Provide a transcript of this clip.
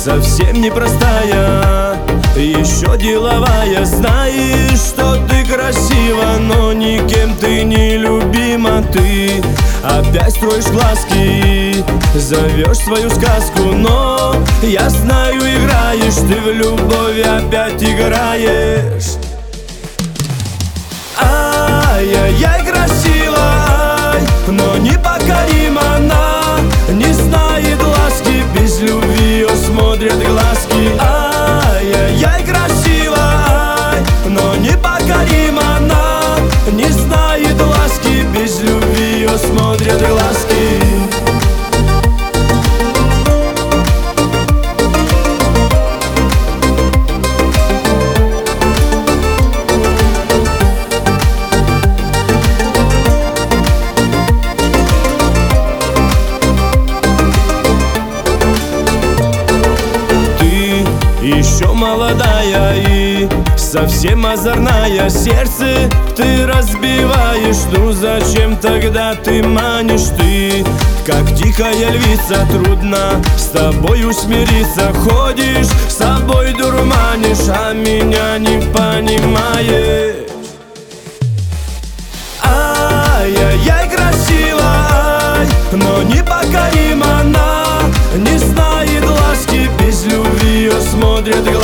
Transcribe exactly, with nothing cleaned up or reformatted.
совсем непростая, еще деловая. Знаешь, что ты красива, но никем ты не любима. Ты опять строишь глазки, зовешь свою сказку, но я знаю, играешь ты в любовь, опять играешь. Ай-яй-яй, красива, ай, но непокорима она, не знает ласки, без любви ее смотрят глазки. Ай-яй-яй, красива, ай, но непокорима она, не знает ласки, без любви ее смотрят глазки. Еще молодая и совсем озорная, сердце ты разбиваешь. Ну зачем тогда ты манишь? Ты как дикая львица, трудно с тобой смириться. Ходишь, с собой дурманишь, а меня не понимаешь. Ай-яй-яй, красива, ай, но непокорима она, не знает ласки, без любви ее смотрят глазки.